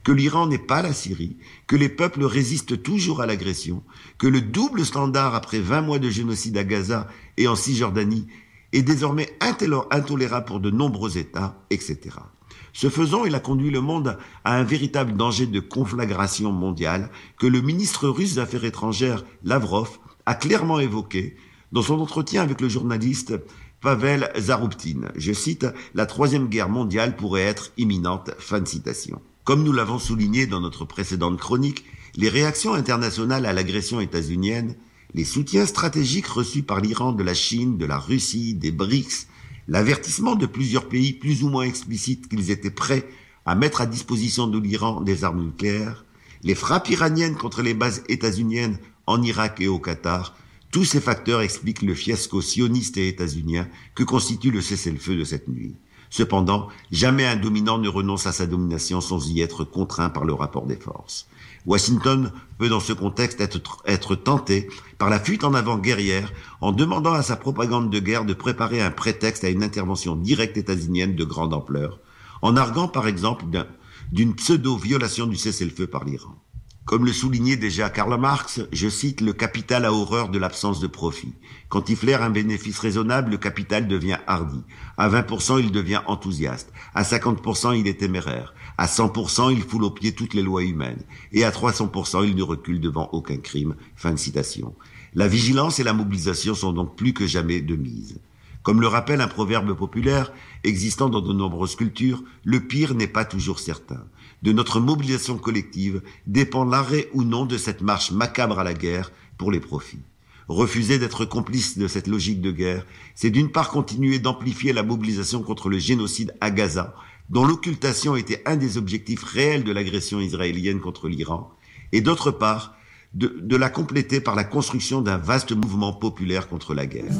que l'Iran n'est pas la Syrie, que les peuples résistent toujours à l'agression, que le double standard après 20 mois de génocide à Gaza et en Cisjordanie est désormais intolérable pour de nombreux États, etc. Ce faisant, il a conduit le monde à un véritable danger de conflagration mondiale que le ministre russe des Affaires étrangères, Lavrov, a clairement évoqué dans son entretien avec le journaliste Pavel Zarouptine. Je cite, « La troisième guerre mondiale pourrait être imminente ». Fin de citation. Comme nous l'avons souligné dans notre précédente chronique, les réactions internationales à l'agression états-unienne, les soutiens stratégiques reçus par l'Iran de la Chine, de la Russie, des BRICS, l'avertissement de plusieurs pays plus ou moins explicites qu'ils étaient prêts à mettre à disposition de l'Iran des armes nucléaires, les frappes iraniennes contre les bases états-uniennes en Irak et au Qatar, tous ces facteurs expliquent le fiasco sioniste et états-unien que constitue le cessez-le-feu de cette nuit. Cependant, jamais un dominant ne renonce à sa domination sans y être contraint par le rapport des forces. Washington peut dans ce contexte être tenté par la fuite en avant guerrière en demandant à sa propagande de guerre de préparer un prétexte à une intervention directe états-unienne de grande ampleur, en arguant par exemple d'une pseudo-violation du cessez-le-feu par l'Iran. Comme le soulignait déjà Karl Marx, je cite, « Le capital a horreur de l'absence de profit. Quand il flaire un bénéfice raisonnable, le capital devient hardi. À 20%, il devient enthousiaste. À 50%, il est téméraire. À 100%, il foule aux pieds toutes les lois humaines. Et à 300%, il ne recule devant aucun crime. » Fin de citation. La vigilance et la mobilisation sont donc plus que jamais de mise. Comme le rappelle un proverbe populaire existant dans de nombreuses cultures, le pire n'est pas toujours certain. De notre mobilisation collective dépend l'arrêt ou non de cette marche macabre à la guerre pour les profits. Refuser d'être complice de cette logique de guerre, c'est d'une part continuer d'amplifier la mobilisation contre le génocide à Gaza, dont l'occultation était un des objectifs réels de l'agression israélienne contre l'Iran, et d'autre part, de la compléter par la construction d'un vaste mouvement populaire contre la guerre.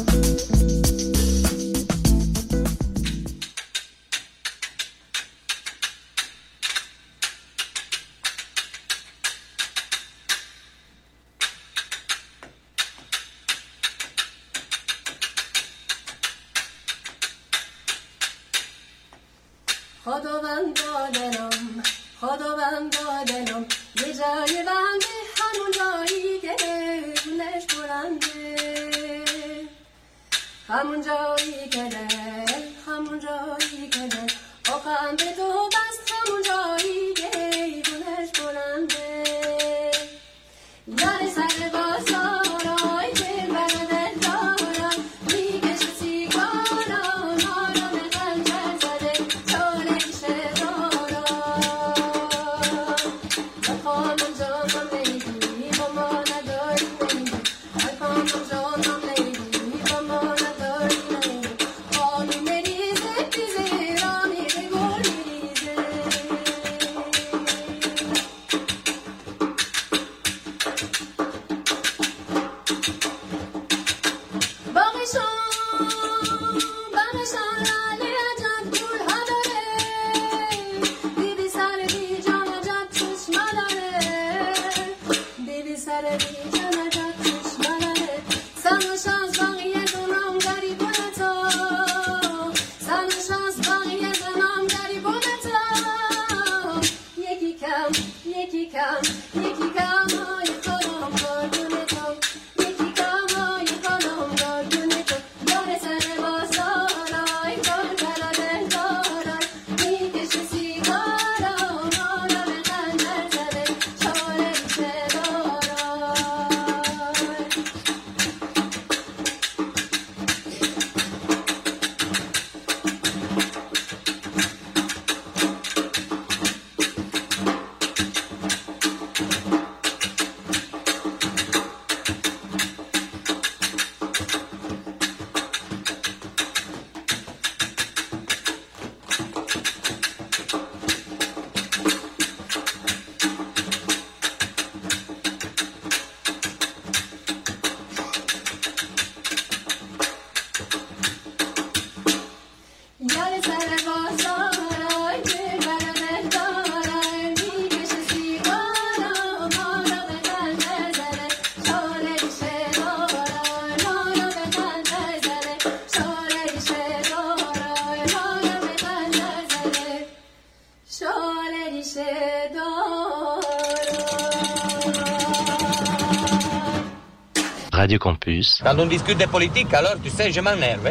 خداوندا دلم یه جای بنده همون جایی که دلش برنده همون جایی که دل آخم به تو بست همون جایی که دلش برنده یار سر بازارای دل بر دل دارم میکشه سیگارم آرام خنجر زده چالش Radio Campus. Quand on discute de politique, alors tu sais, je m'énerve.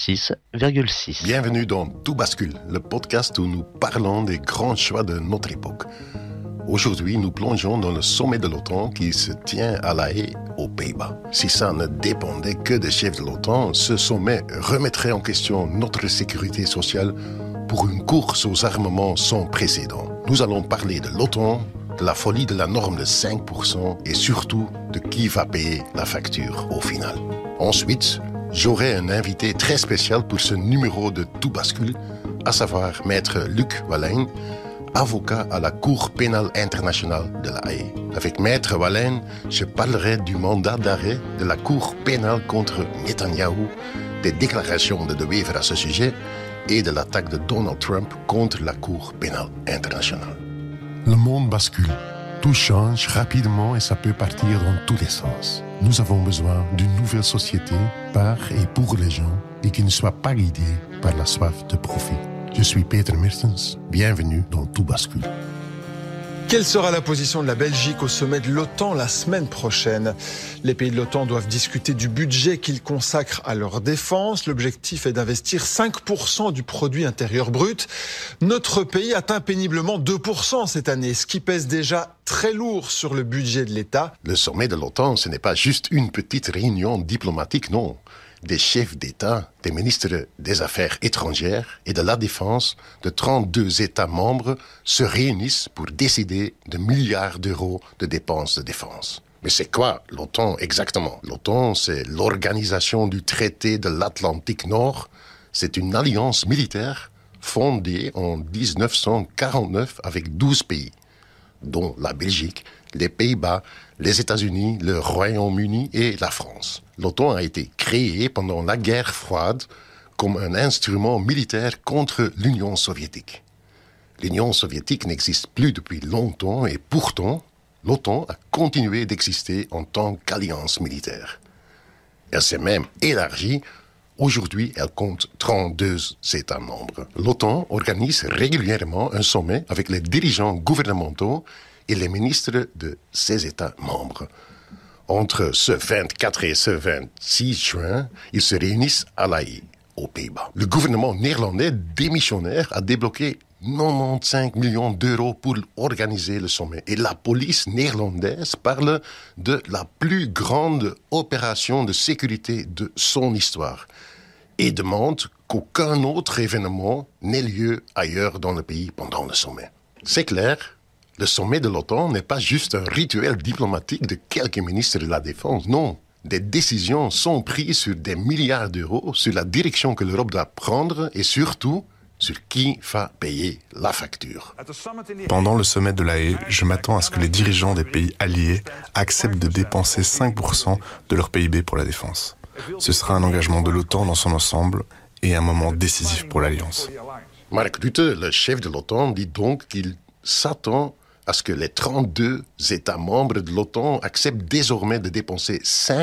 106,6. Bienvenue dans Tout bascule, le podcast où nous parlons des grands choix de notre époque. Aujourd'hui, nous plongeons dans le sommet de l'OTAN qui se tient à La Haye, aux Pays-Bas. Si ça ne dépendait que des chefs de l'OTAN, ce sommet remettrait en question notre sécurité sociale pour une course aux armements sans précédent. Nous allons parler de l'OTAN, de la folie de la norme de 5% et surtout de qui va payer la facture au final. Ensuite, j'aurai un invité très spécial pour ce numéro de Tout bascule, à savoir Maître Luc Walijn, avocat à la Cour pénale internationale de La Haye. Avec Maître Walijn, je parlerai du mandat d'arrêt de la Cour pénale contre Netanyahou, des déclarations de De Wever à ce sujet et de l'attaque de Donald Trump contre la Cour pénale internationale. Le monde bascule. Tout change rapidement et ça peut partir dans tous les sens. Nous avons besoin d'une nouvelle société par et pour les gens et qui ne soit pas guidée par la soif de profit. Je suis Peter Mertens, bienvenue dans Tout bascule. Quelle sera la position de la Belgique au sommet de l'OTAN la semaine prochaine ? Les pays de l'OTAN doivent discuter du budget qu'ils consacrent à leur défense. L'objectif est d'investir 5% du produit intérieur brut. Notre pays atteint péniblement 2% cette année, ce qui pèse déjà très lourd sur le budget de l'État. Le sommet de l'OTAN, ce n'est pas juste une petite réunion diplomatique, non. Des chefs d'État, des ministres des Affaires étrangères et de la Défense de 32 États membres se réunissent pour décider de milliards d'euros de dépenses de défense. Mais c'est quoi l'OTAN exactement ? L'OTAN, c'est l'organisation du traité de l'Atlantique Nord. C'est une alliance militaire fondée en 1949 avec 12 pays, dont la Belgique, les Pays-Bas, les États-Unis, le Royaume-Uni et la France. L'OTAN a été créée pendant la guerre froide comme un instrument militaire contre l'Union soviétique. L'Union soviétique n'existe plus depuis longtemps et pourtant, l'OTAN a continué d'exister en tant qu'alliance militaire. Elle s'est même élargie. Aujourd'hui, elle compte 32 États membres. L'OTAN organise régulièrement un sommet avec les dirigeants gouvernementaux et les ministres de ces États membres. Entre ce 24 et ce 26 juin, ils se réunissent à La Haye, aux Pays-Bas. Le gouvernement néerlandais démissionnaire a débloqué 95 millions d'euros pour organiser le sommet. Et la police néerlandaise parle de la plus grande opération de sécurité de son histoire et demande qu'aucun autre événement n'ait lieu ailleurs dans le pays pendant le sommet. C'est clair, le sommet de l'OTAN n'est pas juste un rituel diplomatique de quelques ministres de la Défense, non. Des décisions sont prises sur des milliards d'euros, sur la direction que l'Europe doit prendre et surtout sur qui va payer la facture. Pendant le sommet de La Haye, je m'attends à ce que les dirigeants des pays alliés acceptent de dépenser 5% de leur PIB pour la défense. Ce sera un engagement de l'OTAN dans son ensemble et un moment décisif pour l'Alliance. Mark Rutte, le chef de l'OTAN, dit donc qu'il s'attend à ce que les 32 États membres de l'OTAN acceptent désormais de dépenser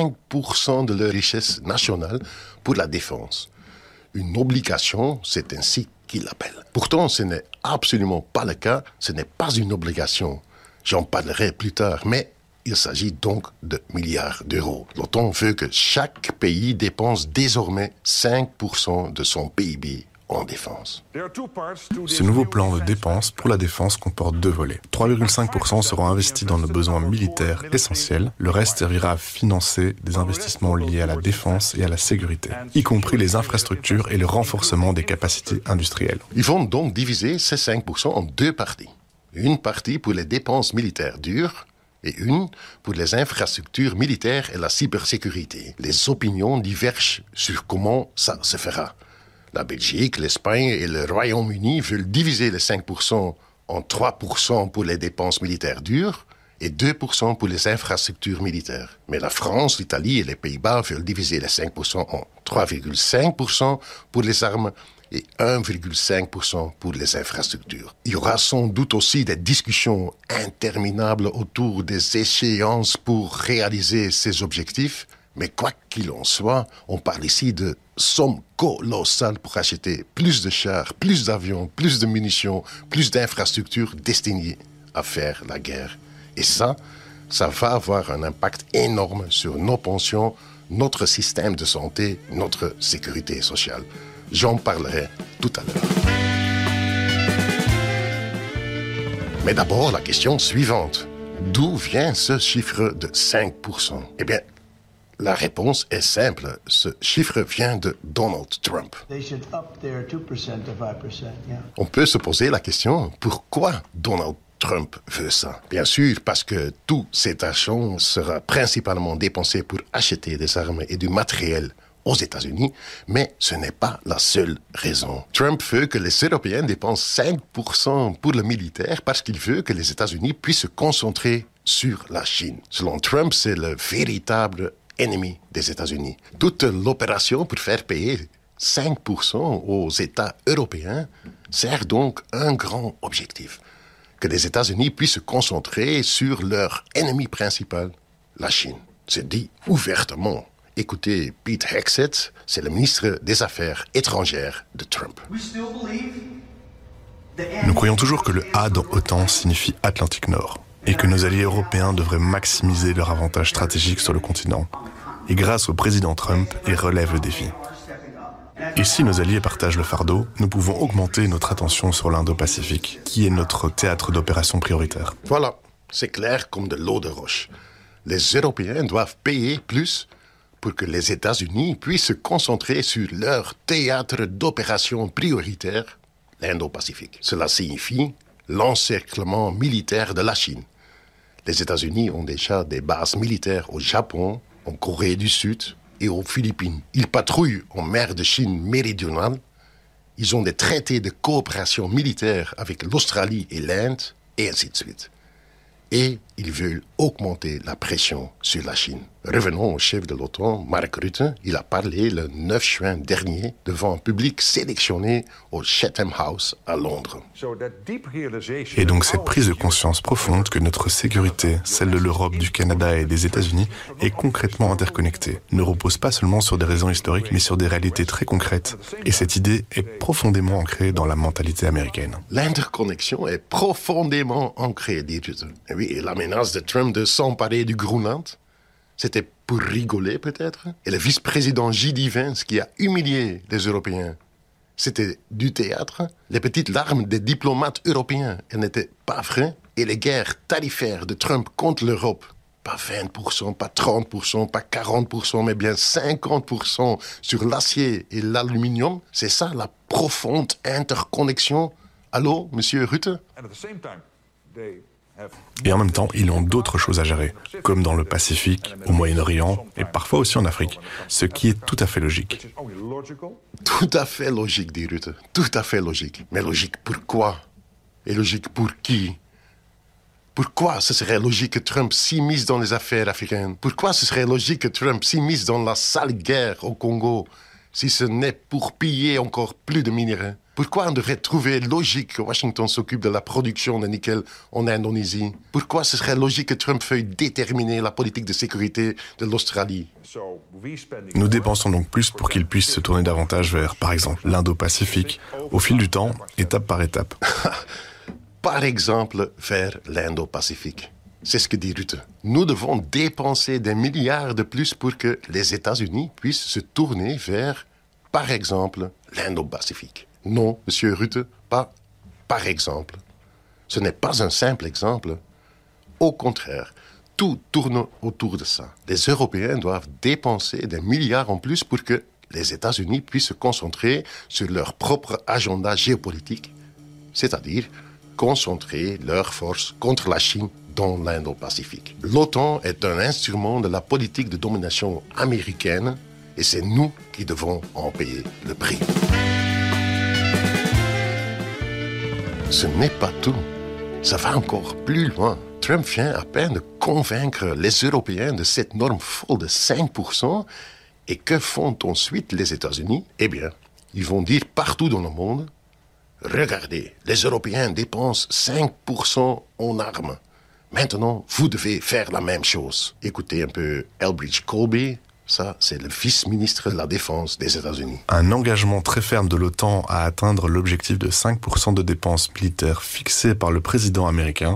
5% de leur richesse nationale pour la défense. Une obligation, c'est ainsi qu'il l'appelle. Pourtant, ce n'est absolument pas le cas, ce n'est pas une obligation. J'en parlerai plus tard, mais il s'agit donc de milliards d'euros. L'OTAN veut que chaque pays dépense désormais 5% de son PIB en défense. Ce nouveau plan de dépenses pour la défense comporte 2 volets. 3,5% seront investis dans nos besoins militaires essentiels. Le reste servira à financer des investissements liés à la défense et à la sécurité, y compris les infrastructures et le renforcement des capacités industrielles. Ils vont donc diviser ces 5% en 2 parties. Une partie pour les dépenses militaires dures et une pour les infrastructures militaires et la cybersécurité. Les opinions divergent sur comment ça se fera. La Belgique, l'Espagne et le Royaume-Uni veulent diviser les 5% en 3% pour les dépenses militaires dures et 2% pour les infrastructures militaires. Mais la France, l'Italie et les Pays-Bas veulent diviser les 5% en 3,5% pour les armes et 1,5% pour les infrastructures. Il y aura sans doute aussi des discussions interminables autour des échéances pour réaliser ces objectifs. Mais quoi qu'il en soit, on parle ici de sommes colossales pour acheter plus de chars, plus d'avions, plus de munitions, plus d'infrastructures destinées à faire la guerre. Et ça, ça va avoir un impact énorme sur nos pensions, notre système de santé, notre sécurité sociale. J'en parlerai tout à l'heure. Mais d'abord, la question suivante. D'où vient ce chiffre de 5%? Eh bien, la réponse est simple. Ce chiffre vient de Donald Trump. On peut se poser la question, pourquoi Donald Trump veut ça? Bien sûr, parce que tout cet argent sera principalement dépensé pour acheter des armes et du matériel aux États-Unis, mais ce n'est pas la seule raison. Trump veut que les Européens dépensent 5% pour le militaire parce qu'il veut que les États-Unis puissent se concentrer sur la Chine. Selon Trump, c'est le véritable ennemi des États-Unis. Toute l'opération pour faire payer 5% aux États européens sert donc un grand objectif. Que les États-Unis puissent se concentrer sur leur ennemi principal, la Chine. C'est dit ouvertement. Écoutez, Pete Hegseth, c'est le ministre des Affaires étrangères de Trump. Nous croyons toujours que le A dans OTAN signifie Atlantique Nord et que nos alliés européens devraient maximiser leur avantage stratégique sur le continent. Et grâce au président Trump, ils relèvent le défi. Et si nos alliés partagent le fardeau, nous pouvons augmenter notre attention sur l'Indo-Pacifique, qui est notre théâtre d'opération prioritaire. Voilà, c'est clair comme de l'eau de roche. Les Européens doivent payer plus pour que les États-Unis puissent se concentrer sur leur théâtre d'opération prioritaire, l'Indo-Pacifique. Cela signifie l'encerclement militaire de la Chine. Les États-Unis ont déjà des bases militaires au Japon, en Corée du Sud et aux Philippines. Ils patrouillent en mer de Chine méridionale. Ils ont des traités de coopération militaire avec l'Australie et l'Inde, et ainsi de suite. Et ils veulent augmenter la pression sur la Chine. Revenons au chef de l'OTAN, Mark Rutte. Il a parlé le 9 juin dernier devant un public sélectionné au Chatham House à Londres. Et donc cette prise de conscience profonde que notre sécurité, celle de l'Europe, du Canada et des États-Unis, est concrètement interconnectée, ne repose pas seulement sur des raisons historiques, mais sur des réalités très concrètes. Et cette idée est profondément ancrée dans la mentalité américaine. L'interconnexion est profondément ancrée, dit Rutte. Oui, et la menace de Trump de s'emparer du Groenland, c'était pour rigoler peut-être. Et le vice-président J.D. Vance qui a humilié les Européens, c'était du théâtre. Les petites larmes des diplomates européens, elles n'étaient pas vraies. Et les guerres tarifaires de Trump contre l'Europe, pas 20%, pas 30%, pas 40%, mais bien 50% sur l'acier et l'aluminium, c'est ça la profonde interconnexion. Allô, monsieur Rutte? Et en même temps, ils ont d'autres choses à gérer, comme dans le Pacifique, au Moyen-Orient et parfois aussi en Afrique, ce qui est tout à fait logique. Tout à fait logique, dit Rutte. Tout à fait logique. Mais logique pourquoi? Et logique pour qui? Pourquoi ce serait logique que Trump s'immisce dans les affaires africaines? Pourquoi ce serait logique que Trump s'immisce dans la sale guerre au Congo, si ce n'est pour piller encore plus de minerais? Pourquoi on devrait trouver logique que Washington s'occupe de la production de nickel en Indonésie? Pourquoi ce serait logique que Trump veuille déterminer la politique de sécurité de l'Australie? Nous dépensons donc plus pour qu'il puisse se tourner davantage vers, par exemple, l'Indo-Pacifique, au fil du temps, étape par étape. Par exemple, vers l'Indo-Pacifique. C'est ce que dit Rutte. Nous devons dépenser des milliards de plus pour que les États-Unis puissent se tourner vers, par exemple, l'Indo-Pacifique. Non, monsieur Rutte, pas par exemple. Ce n'est pas un simple exemple. Au contraire, tout tourne autour de ça. Les Européens doivent dépenser des milliards en plus pour que les États-Unis puissent se concentrer sur leur propre agenda géopolitique, c'est-à-dire concentrer leurs forces contre la Chine dans l'Indo-Pacifique. L'OTAN est un instrument de la politique de domination américaine et c'est nous qui devons en payer le prix. Ce n'est pas tout. Ça va encore plus loin. Trump vient à peine de convaincre les Européens de cette norme folle de 5%. Et que font ensuite les États-Unis? Eh bien, ils vont dire partout dans le monde, regardez, les Européens dépensent 5% en armes. Maintenant, vous devez faire la même chose. Écoutez un peu Elbridge Colby. Ça, c'est le vice-ministre de la Défense des États-Unis. Un engagement très ferme de l'OTAN à atteindre l'objectif de 5% de dépenses militaires fixé par le président américain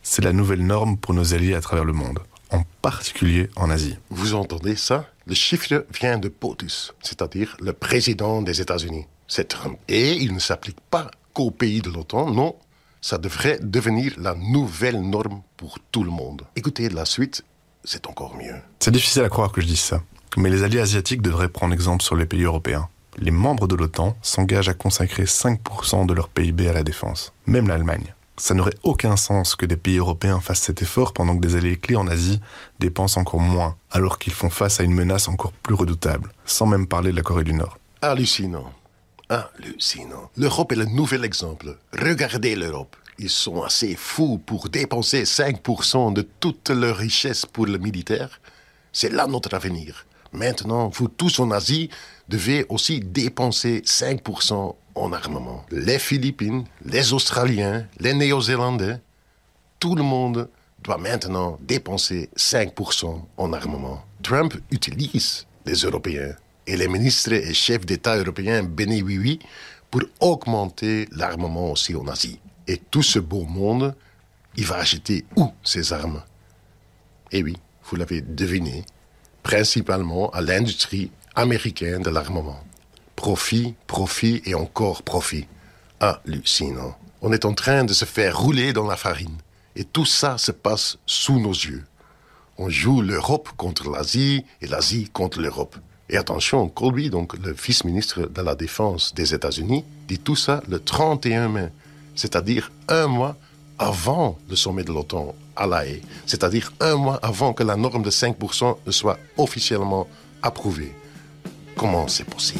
C'est la nouvelle norme pour nos alliés à travers le monde, en particulier en Asie. Vous entendez ça? Le chiffre vient de POTUS, c'est-à-dire le président des États-Unis. C'est Trump. Et il ne s'applique pas qu'aux pays de l'OTAN, non. Ça devrait devenir la nouvelle norme pour tout le monde. Écoutez, la suite, c'est encore mieux. C'est difficile à croire que je dise ça, mais les alliés asiatiques devraient prendre exemple sur les pays européens. Les membres de l'OTAN s'engagent à consacrer 5% de leur PIB à la défense, même l'Allemagne. Ça n'aurait aucun sens que des pays européens fassent cet effort pendant que des alliés clés en Asie dépensent encore moins, alors qu'ils font face à une menace encore plus redoutable, sans même parler de la Corée du Nord. Hallucinant. Hallucinant. L'Europe est le nouvel exemple. Regardez l'Europe. Ils sont assez fous pour dépenser 5% de toute leur richesse pour le militaire. C'est là notre avenir. Maintenant, vous tous en Asie devez aussi dépenser 5% en armement. Les Philippines, les Australiens, les Néo-Zélandais, tout le monde doit maintenant dépenser 5% en armement. Trump utilise les Européens et les ministres et chefs d'État européens béni-oui-oui pour augmenter l'armement aussi en Asie. Et tout ce beau monde, il va acheter où ces armes? Eh oui, vous l'avez deviné, principalement à l'industrie américaine de l'armement. Profit, profit et encore profit. Hallucinant. On est en train de se faire rouler dans la farine. Et tout ça se passe sous nos yeux. On joue l'Europe contre l'Asie et l'Asie contre l'Europe. Et attention, Colby, donc le vice-ministre de la Défense des États-Unis, dit tout ça le 31 mai, c'est-à-dire un mois avant le sommet de l'OTAN à La Haye, c'est-à-dire un mois avant que la norme de 5% ne soit officiellement approuvée. Comment c'est possible?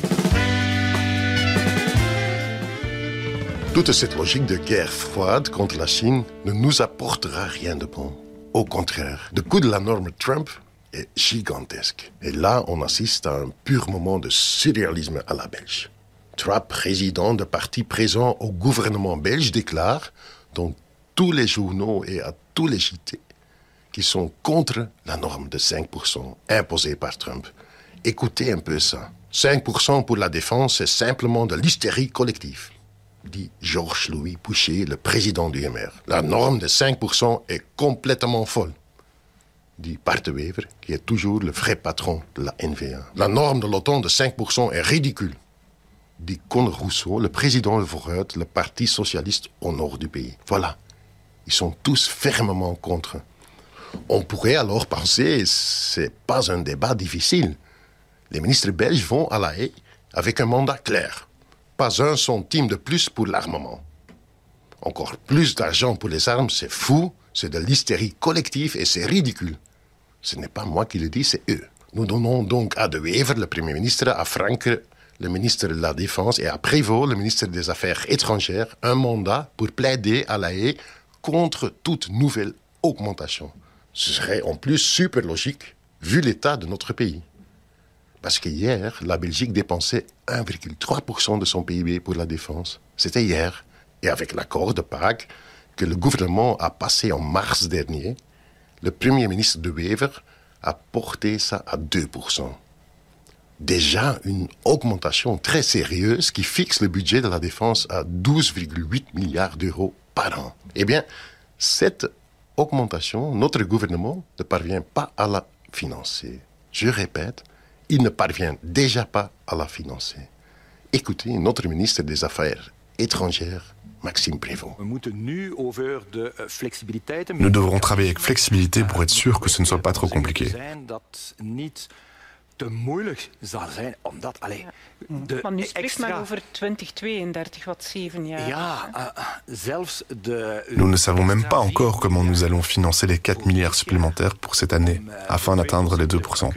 Toute cette logique de guerre froide contre la Chine ne nous apportera rien de bon. Au contraire, le coût de la norme Trump est gigantesque. Et là, on assiste à un pur moment de surréalisme à la belge. 3 présidents de partis présents au gouvernement belge déclarent, dans tous les journaux et à tous les JT, qu'ils sont contre la norme de 5% imposée par Trump. Écoutez un peu ça. 5% pour la défense, c'est simplement de l'hystérie collective, dit Georges-Louis Boucher, le président du MR. La norme de 5% est complètement folle, dit Bart de Wever, qui est toujours le vrai patron de la NVA. La norme de l'OTAN de 5% est ridicule, dit Conor Rousseau, le président de Vooruit, le parti socialiste au nord du pays. Voilà, ils sont tous fermement contre. On pourrait alors penser que ce n'est pas un débat difficile. Les ministres belges vont à La Haye avec un mandat clair. Pas un centime de plus pour l'armement. Encore plus d'argent pour les armes, c'est fou, c'est de l'hystérie collective et c'est ridicule. Ce n'est pas moi qui le dis, c'est eux. Nous donnons donc à De Wever, le Premier ministre, à Franke, le ministre de la Défense, et à Prévost, le ministre des Affaires étrangères, un mandat pour plaider à La Haye contre toute nouvelle augmentation. Ce serait en plus super logique, vu l'état de notre pays. Parce que hier, la Belgique dépensait 1,3% de son PIB pour la défense. C'était hier. Et avec l'accord de Pâques que le gouvernement a passé en mars dernier, le Premier ministre De Wever a porté ça à 2%. Déjà une augmentation très sérieuse qui fixe le budget de la défense à 12,8 milliards d'euros par an. Eh bien, cette augmentation, notre gouvernement ne parvient pas à la financer. Je répète, il ne parvient déjà pas à la financer. Écoutez notre ministre des Affaires étrangères, Maxime Prévost. Nous devrons travailler avec flexibilité pour être sûr que ce ne soit pas trop compliqué. Maar nu spreekt men over 2032, wat 7 jaar. Nous ne savons même pas encore comment nous allons financer les 4 milliards supplémentaires pour cette année, afin d'atteindre les 2%.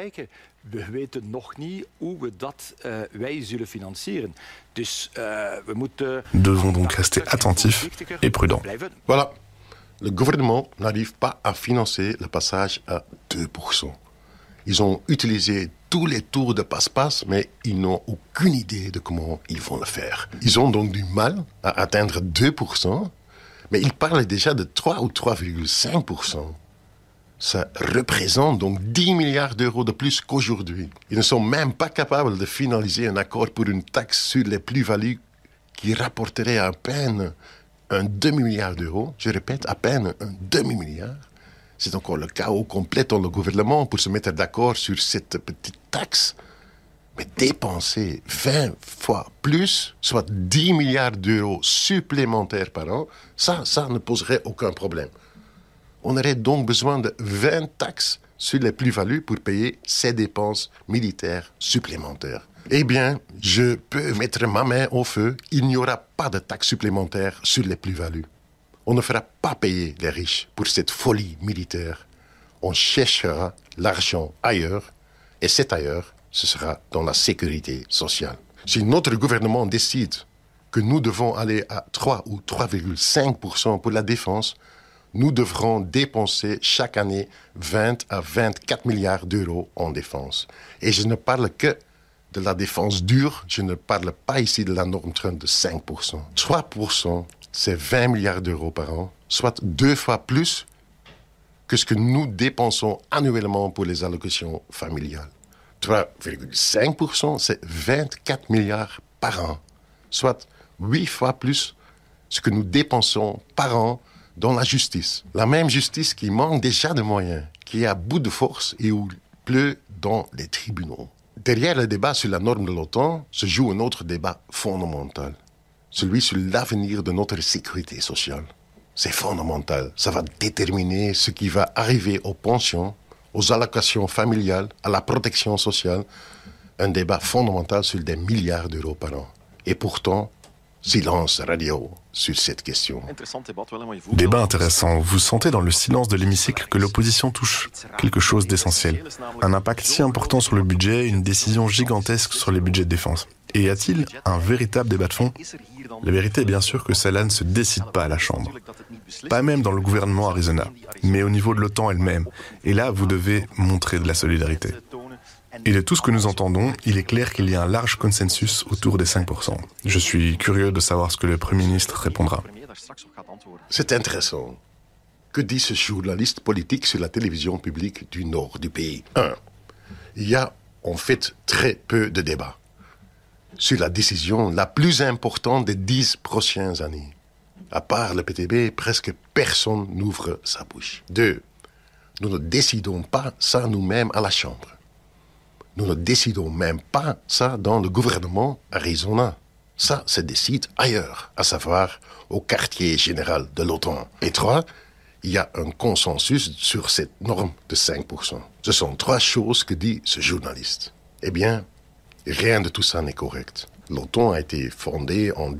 Nous devons donc rester attentifs et prudents. Voilà, le gouvernement n'arrive pas à financer le passage à 2%. Ils ont utilisé tous les tours de passe-passe, mais ils n'ont aucune idée de comment ils vont le faire. Ils ont donc du mal à atteindre 2%, mais ils parlent déjà de 3 ou 3,5%. Ça représente donc 10 milliards d'euros de plus qu'aujourd'hui. Ils ne sont même pas capables de finaliser un accord pour une taxe sur les plus-values qui rapporterait à peine un demi-milliard d'euros, je répète, à peine un demi-milliard. C'est encore le chaos complet dans le gouvernement pour se mettre d'accord sur cette petite taxe. Mais dépenser 20 fois plus, soit 10 milliards d'euros supplémentaires par an, ça ne poserait aucun problème. On aurait donc besoin de 20 taxes sur les plus-values pour payer ces dépenses militaires supplémentaires. Eh bien, je peux mettre ma main au feu, il n'y aura pas de taxes supplémentaires sur les plus-values. On ne fera pas payer les riches pour cette folie militaire. On cherchera l'argent ailleurs, et cet ailleurs, ce sera dans la sécurité sociale. Si notre gouvernement décide que nous devons aller à 3 ou 3,5% pour la défense, nous devrons dépenser chaque année 20 à 24 milliards d'euros en défense. Et je ne parle que de la défense dure, je ne parle pas ici de la norme de 5%. 3%, c'est 20 milliards d'euros par an, soit 2 fois plus que ce que nous dépensons annuellement pour les allocations familiales. 3,5%, c'est 24 milliards par an, soit 8 fois plus ce que nous dépensons par an dans la justice. La même justice qui manque déjà de moyens, qui est à bout de force et où il pleut dans les tribunaux. Derrière le débat sur la norme de l'OTAN se joue un autre débat fondamental, celui sur l'avenir de notre sécurité sociale. C'est fondamental, ça va déterminer ce qui va arriver aux pensions, aux allocations familiales, à la protection sociale, un débat fondamental sur des milliards d'euros par an. Et pourtant, silence radio sur cette question. Débat intéressant. Vous sentez dans le silence de l'hémicycle que l'opposition touche quelque chose d'essentiel. Un impact si important sur le budget, une décision gigantesque sur les budgets de défense. Et y a-t-il un véritable débat de fond ? La vérité est bien sûr que cela ne se décide pas à la Chambre. Pas même dans le gouvernement Arizona, mais au niveau de l'OTAN elle-même. Et là, vous devez montrer de la solidarité. Et de tout ce que nous entendons, il est clair qu'il y a un large consensus autour des 5%. Je suis curieux de savoir ce que le Premier ministre répondra. C'est intéressant. Que dit ce journaliste politique sur la télévision publique du nord du pays ? 1. Il y a en fait très peu de débats sur la décision la plus importante des 10 prochaines années. À part le PTB, presque personne n'ouvre sa bouche. 2. Nous ne décidons pas ça nous-mêmes à la Chambre. Nous ne décidons même pas ça dans le gouvernement Arizona. Ça se décide ailleurs, à savoir au quartier général de l'OTAN. Et 3, il y a un consensus sur cette norme de 5%. Ce sont 3 choses que dit ce journaliste. Eh bien, rien de tout ça n'est correct. L'OTAN a été fondée en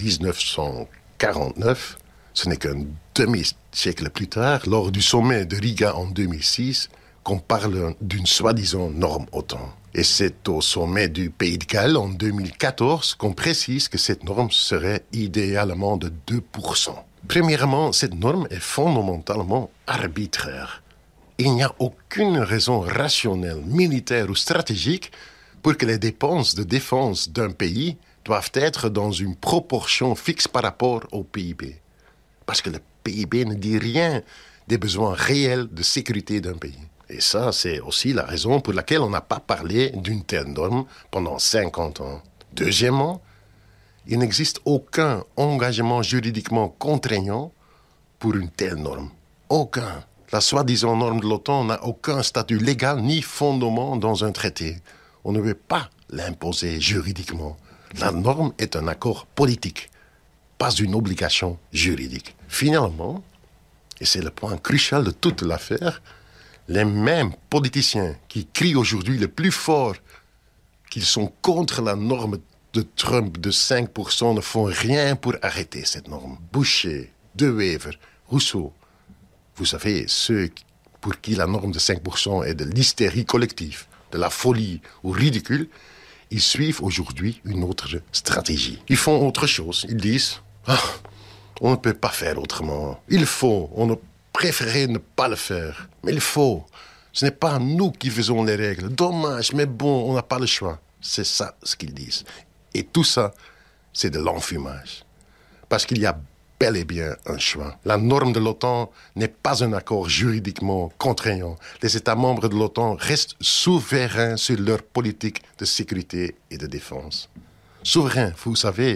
1949. Ce n'est qu'un demi-siècle plus tard, lors du sommet de Riga en 2006, qu'on parle d'une soi-disant norme OTAN. Et c'est au sommet du Pays de Galles en 2014 qu'on précise que cette norme serait idéalement de 2%. Premièrement, cette norme est fondamentalement arbitraire. Il n'y a aucune raison rationnelle, militaire ou stratégique pour que les dépenses de défense d'un pays doivent être dans une proportion fixe par rapport au PIB. Parce que le PIB ne dit rien des besoins réels de sécurité d'un pays. Et ça, c'est aussi la raison pour laquelle on n'a pas parlé d'une telle norme pendant 50 ans. Deuxièmement, il n'existe aucun engagement juridiquement contraignant pour une telle norme. Aucun. La soi-disant norme de l'OTAN n'a aucun statut légal ni fondement dans un traité. On ne veut pas l'imposer juridiquement. La norme est un accord politique, pas une obligation juridique. Finalement, et c'est le point crucial de toute l'affaire, les mêmes politiciens qui crient aujourd'hui le plus fort qu'ils sont contre la norme de Trump de 5% ne font rien pour arrêter cette norme. Boucher, De Wever, Rousseau, vous savez, ceux pour qui la norme de 5% est de l'hystérie collective, de la folie ou ridicule, ils suivent aujourd'hui une autre stratégie. Ils font autre chose. Ils disent « on ne peut pas faire autrement. Il faut, on préférait ne pas le faire. Mais il faut. Ce n'est pas nous qui faisons les règles. Dommage, mais bon, on n'a pas le choix. » C'est ça ce qu'ils disent. Et tout ça, c'est de l'enfumage. Parce qu'il y a bel et bien un choix. La norme de l'OTAN n'est pas un accord juridiquement contraignant. Les États membres de l'OTAN restent souverains sur leur politique de sécurité et de défense. Souverains, vous savez,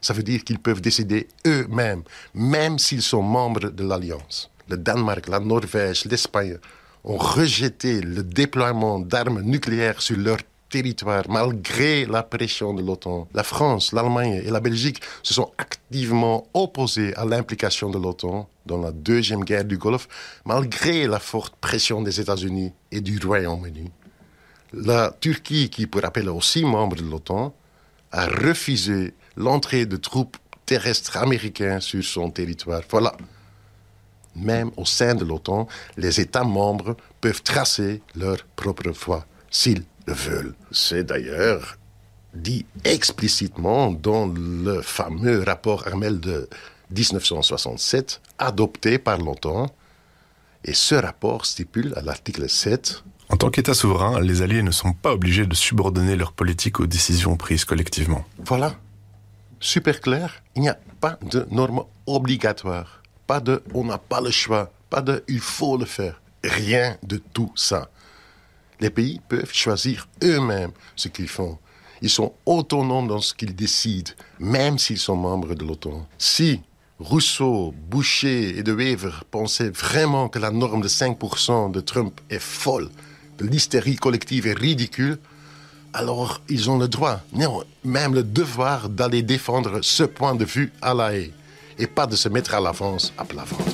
Ça veut dire qu'ils peuvent décider eux-mêmes, même s'ils sont membres de l'Alliance. Le Danemark, la Norvège, l'Espagne ont rejeté le déploiement d'armes nucléaires sur leur territoire malgré la pression de l'OTAN. La France, l'Allemagne et la Belgique se sont activement opposés à l'implication de l'OTAN dans la deuxième guerre du Golfe, malgré la forte pression des États-Unis et du Royaume-Uni. La Turquie, qui pour rappel est aussi membre de l'OTAN, a refusé l'entrée de troupes terrestres américaines sur son territoire. Voilà. Même au sein de l'OTAN, les États membres peuvent tracer leur propre voie, s'ils le veulent. C'est d'ailleurs dit explicitement dans le fameux rapport Harmel de 1967, adopté par l'OTAN. Et ce rapport stipule à l'article 7... En tant qu'État souverain, les Alliés ne sont pas obligés de subordonner leur politique aux décisions prises collectivement. Voilà. Super clair. Il n'y a pas de normes obligatoires. Pas de « on n'a pas le choix », pas de « il faut le faire ». Rien de tout ça. Les pays peuvent choisir eux-mêmes ce qu'ils font. Ils sont autonomes dans ce qu'ils décident, même s'ils sont membres de l'OTAN. Si Rousseau, Boucher et De Wever pensaient vraiment que la norme de 5% de Trump est folle, que l'hystérie collective est ridicule, alors ils ont le droit, non, même le devoir d'aller défendre ce point de vue à La Haye et pas de se mettre à l'avance à plat ventre.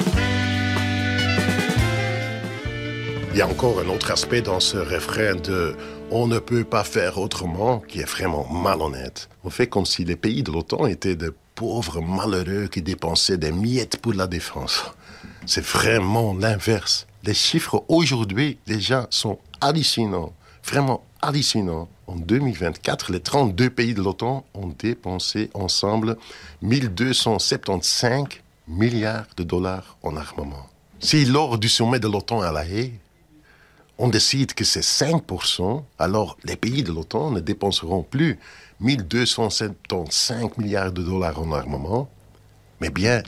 Il y a encore un autre aspect dans ce refrain de « on ne peut pas faire autrement » qui est vraiment malhonnête. On fait comme si les pays de l'OTAN étaient de pauvres malheureux qui dépensaient des miettes pour la défense. C'est vraiment l'inverse. Les chiffres aujourd'hui déjà sont hallucinants, vraiment hallucinants. En 2024, les 32 pays de l'OTAN ont dépensé ensemble 1275 milliards de dollars en armement. Si lors du sommet de l'OTAN à La Haye, on décide que c'est 5%, alors les pays de l'OTAN ne dépenseront plus 1275 milliards de dollars en armement, mais bien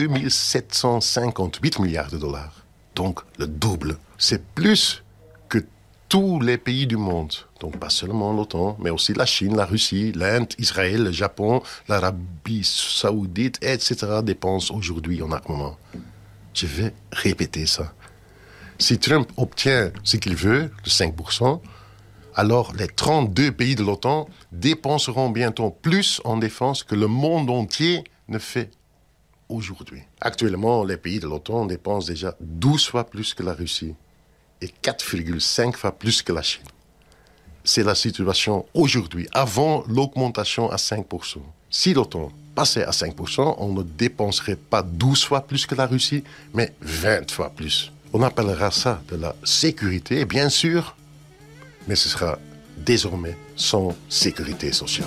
2758 milliards de dollars. Donc le double. C'est plus que tous les pays du monde. Donc pas seulement l'OTAN, mais aussi la Chine, la Russie, l'Inde, Israël, le Japon, l'Arabie Saoudite, etc. dépensent aujourd'hui en armement. Je vais répéter ça. Si Trump obtient ce qu'il veut, le 5%, alors les 32 pays de l'OTAN dépenseront bientôt plus en défense que le monde entier ne fait aujourd'hui. Actuellement, les pays de l'OTAN dépensent déjà 12 fois plus que la Russie et 4,5 fois plus que la Chine. C'est la situation aujourd'hui, avant l'augmentation à 5%. Si l'OTAN passait à 5%, on ne dépenserait pas 12 fois plus que la Russie, mais 20 fois plus. On appellera ça de la sécurité, bien sûr, mais ce sera désormais sans sécurité sociale.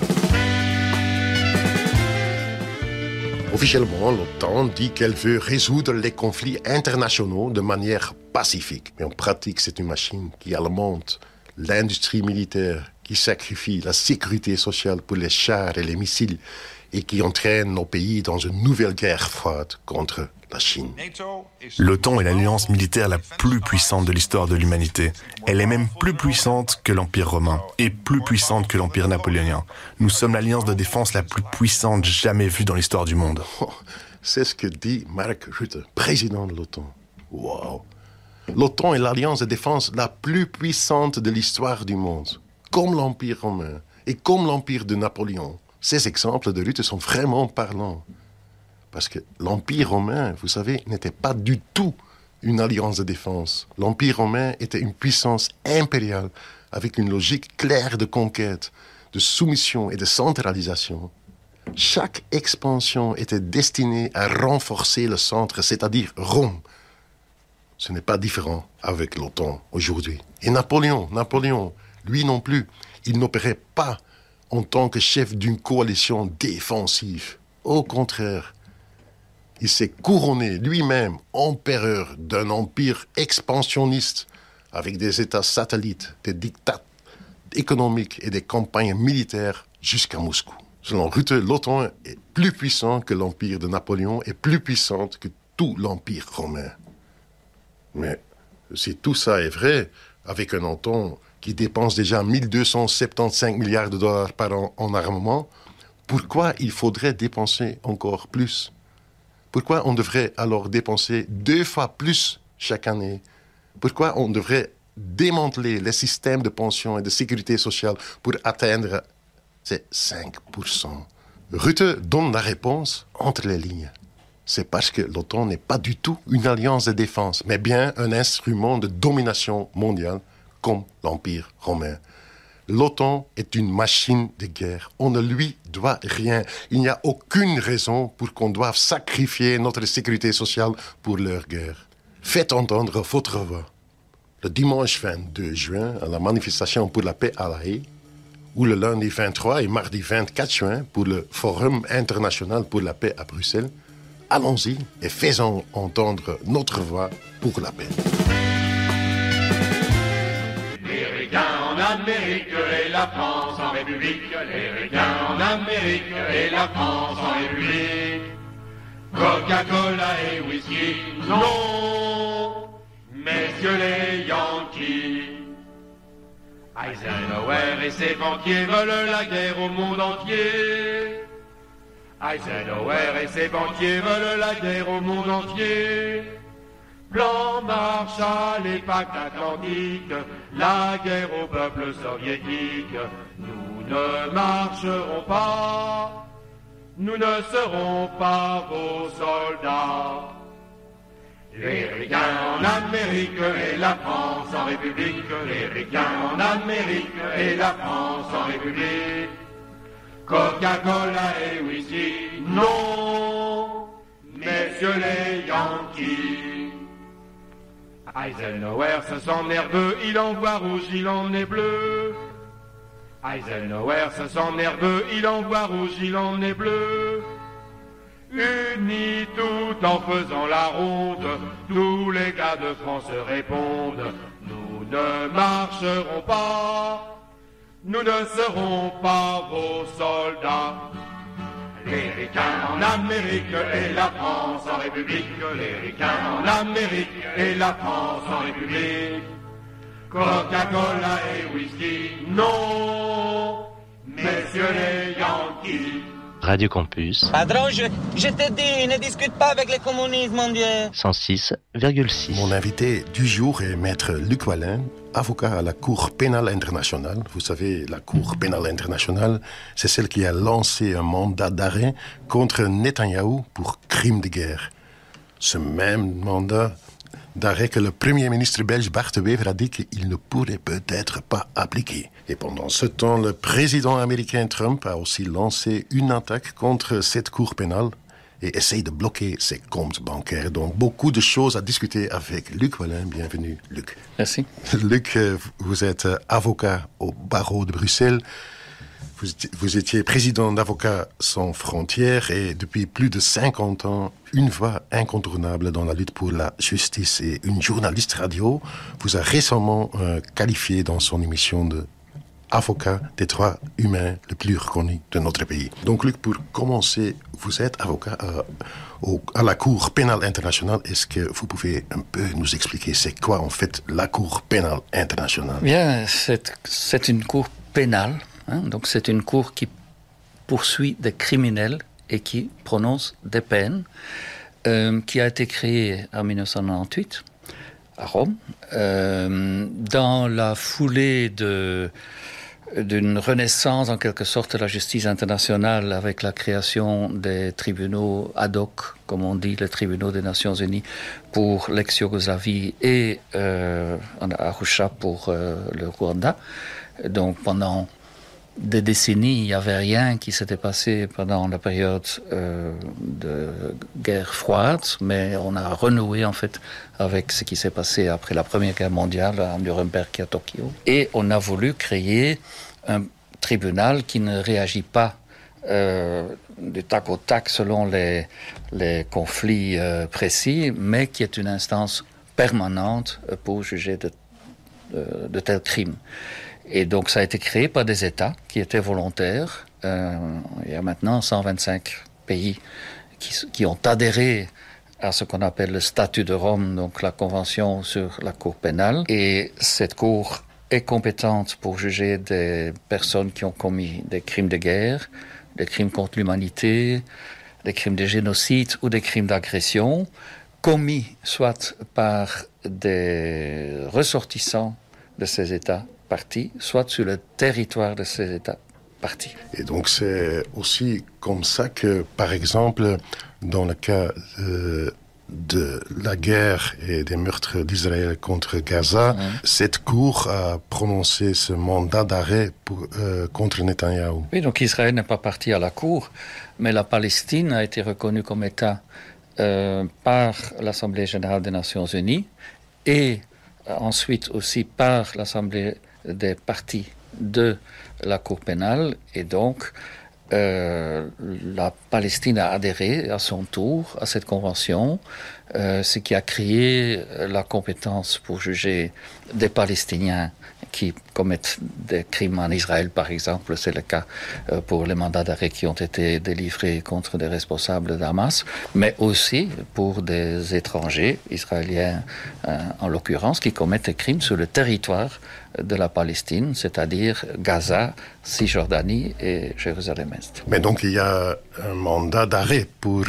Officiellement, l'OTAN dit qu'elle veut résoudre les conflits internationaux de manière pacifique. Mais en pratique, c'est une machine qui alimente l'industrie militaire, qui sacrifie la sécurité sociale pour les chars et les missiles et qui entraîne nos pays dans une nouvelle guerre froide contre la Chine. L'OTAN est l'alliance militaire la plus puissante de l'histoire de l'humanité. Elle est même plus puissante que l'Empire romain et plus puissante que l'Empire napoléonien. Nous sommes l'alliance de défense la plus puissante jamais vue dans l'histoire du monde. Oh, c'est ce que dit Mark Rutte, président de l'OTAN. Wow. L'OTAN est l'alliance de défense la plus puissante de l'histoire du monde, comme l'Empire romain et comme l'Empire de Napoléon. Ces exemples de Rutte sont vraiment parlants. Parce que l'Empire romain, vous savez, n'était pas du tout une alliance de défense. L'Empire romain était une puissance impériale avec une logique claire de conquête, de soumission et de centralisation. Chaque expansion était destinée à renforcer le centre, c'est-à-dire Rome. Ce n'est pas différent avec l'OTAN aujourd'hui. Et Napoléon, lui non plus, il n'opérait pas en tant que chef d'une coalition défensive. Au contraire, il s'est couronné lui-même empereur d'un empire expansionniste avec des États satellites, des diktats économiques et des campagnes militaires jusqu'à Moscou. Selon Rutte, l'OTAN est plus puissant que l'empire de Napoléon et plus puissante que tout l'empire romain. Mais si tout ça est vrai, avec un OTAN qui dépense déjà 1275 milliards de dollars par an en armement, Pourquoi il faudrait dépenser encore plus? Pourquoi on devrait alors dépenser 2 fois plus chaque année? Pourquoi on devrait démanteler les systèmes de pension et de sécurité sociale pour atteindre ces 5%? Rutte donne la réponse entre les lignes. C'est parce que l'OTAN n'est pas du tout une alliance de défense, mais bien un instrument de domination mondiale comme l'Empire romain. L'OTAN est une machine de guerre. On ne lui doit rien. Il n'y a aucune raison pour qu'on doive sacrifier notre sécurité sociale pour leur guerre. Faites entendre votre voix. Le dimanche 22 juin, à la manifestation pour la paix à La Haye, ou le lundi 23 et mardi 24 juin pour le Forum international pour la paix à Bruxelles, allons-y et faisons entendre notre voix pour la paix. Les Ricains en Amérique et la France en République. Les Ricains en Amérique et la France en République. Coca-Cola et whisky, non, messieurs les Yankees. Eisenhower et ses banquiers veulent la guerre au monde entier. Eisenhower et ses banquiers veulent la guerre au monde entier. Plan Marshall et pacte atlantique, la guerre au peuple soviétique. Nous ne marcherons pas, nous ne serons pas vos soldats. Les Ricains en Amérique et la France en République. Les Ricains en Amérique et la France en République. Coca-Cola et whisky, non, messieurs les Yankees. Eisenhower se sent nerveux, il envoie rouge, il en est bleu. Eisenhower se sent nerveux, il envoie rouge, il en est bleu. Unis tout en faisant la ronde, tous les gars de France répondent. Nous ne marcherons pas, nous ne serons pas vos soldats. Les Ricains en Amérique et la France en République. Les Ricains en Amérique et la France en République. Coca-Cola et whisky, non, messieurs les Yankees. Radio Campus. Patron, je te dis, ne discute pas avec les communistes, mon Dieu. 106,6. Mon invité du jour est maître Luc Wallin, avocat à la Cour pénale internationale. Vous savez, la Cour pénale internationale, c'est celle qui a lancé un mandat d'arrêt contre Netanyahou pour crime de guerre. Ce même mandat d'arrêt que le Premier ministre belge Bart De Wever a dit qu'il ne pourrait peut-être pas appliquer. Et pendant ce temps, le président américain Trump a aussi lancé une attaque contre cette cour pénale et essaye de bloquer ses comptes bancaires. Donc, beaucoup de choses à discuter avec Luc Wallin. Bienvenue, Luc. Merci. Luc, vous êtes avocat au barreau de Bruxelles. Vous étiez président d'Avocats sans frontières et depuis plus de 50 ans, une voix incontournable dans la lutte pour la justice. Et une journaliste radio vous a récemment qualifié dans son émission de avocat des droits humains le plus reconnu de notre pays. Donc Luc, pour commencer, vous êtes avocat à la Cour pénale internationale. Est-ce que vous pouvez un peu nous expliquer c'est quoi en fait la Cour pénale internationale? Bien, c'est une cour pénale. Donc c'est une cour qui poursuit des criminels et qui prononce des peines, qui a été créée en 1998 à Rome, dans la foulée d'une renaissance en quelque sorte de la justice internationale avec la création des tribunaux ad hoc, comme on dit, les tribunaux des Nations Unies pour l'ex-Yougoslavie et à Arusha pour le Rwanda. Donc pendant des décennies, il n'y avait rien qui s'était passé pendant la période de guerre froide, mais on a renoué en fait avec ce qui s'est passé après la Première Guerre mondiale à Nuremberg et à Tokyo. Et on a voulu créer un tribunal qui ne réagit pas du tac au tac selon les conflits précis, mais qui est une instance permanente pour juger de tels crimes. Et donc ça a été créé par des États qui étaient volontaires. Il y a maintenant 125 pays qui ont adhéré à ce qu'on appelle le statut de Rome, donc la convention sur la cour pénale. Et cette cour est compétente pour juger des personnes qui ont commis des crimes de guerre, des crimes contre l'humanité, des crimes de génocide ou des crimes d'agression commis soit par des ressortissants de ces États partis, soit sur le territoire de ces États partis. Et donc c'est aussi comme ça que, par exemple, dans le cas de la guerre et des meurtres d'Israël contre Gaza, cette cour a prononcé ce mandat d'arrêt contre Netanyahou. Oui, donc Israël n'est pas parti à la cour, mais la Palestine a été reconnue comme État par l'Assemblée générale des Nations unies et ensuite aussi par l'Assemblée des parties de la Cour pénale, et donc la Palestine a adhéré à son tour à cette convention, ce qui a créé la compétence pour juger des Palestiniens qui commettent des crimes en Israël, par exemple. C'est le cas pour les mandats d'arrêt qui ont été délivrés contre des responsables d'Hamas, mais aussi pour des étrangers israéliens, en l'occurrence, qui commettent des crimes sur le territoire de la Palestine, c'est-à-dire Gaza, Cisjordanie et Jérusalem-Est. Mais donc il y a un mandat d'arrêt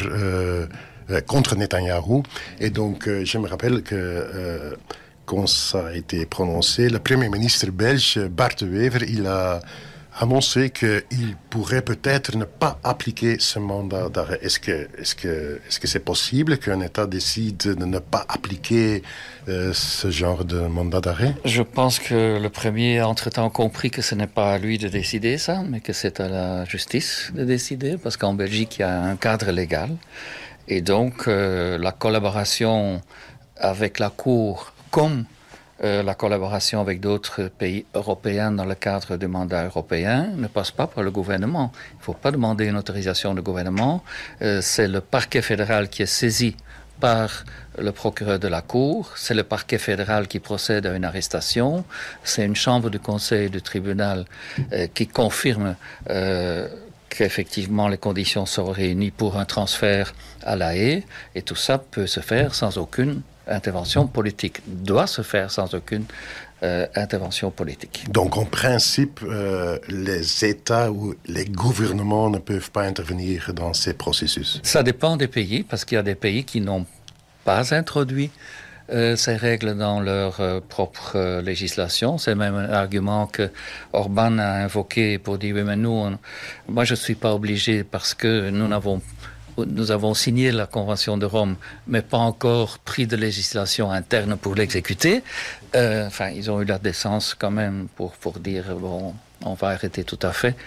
contre Netanyahou, et donc je me rappelle que quand ça a été prononcé, le Premier ministre belge Bart De Wever, il a annoncé qu'il pourrait peut-être ne pas appliquer ce mandat d'arrêt. Est-ce que c'est possible qu'un État décide de ne pas appliquer ce genre de mandat d'arrêt? Je pense que le Premier a entre-temps compris que ce n'est pas à lui de décider ça, mais que c'est à la justice de décider, parce qu'en Belgique, il y a un cadre légal. Et donc, la collaboration avec la Cour, comme la collaboration avec d'autres pays européens dans le cadre du mandat européen, ne passe pas par le gouvernement. Il ne faut pas demander une autorisation du gouvernement. C'est le parquet fédéral qui est saisi par le procureur de la Cour. C'est le parquet fédéral qui procède à une arrestation. C'est une chambre du conseil du tribunal qui confirme qu'effectivement les conditions sont réunies pour un transfert à La Haye, et tout ça peut se faire sans aucune intervention politique, doit se faire sans aucune intervention politique. Donc en principe, les États ou les gouvernements ne peuvent pas intervenir dans ces processus? Ça dépend des pays, parce qu'il y a des pays qui n'ont pas introduit ces règles dans leur propre législation. C'est même un argument que Orban a invoqué pour dire, oui, mais nous, moi je ne suis pas obligé parce que nous avons signé la Convention de Rome, mais pas encore pris de législation interne pour l'exécuter. Ils ont eu la décence quand même pour dire, bon, on va arrêter tout à fait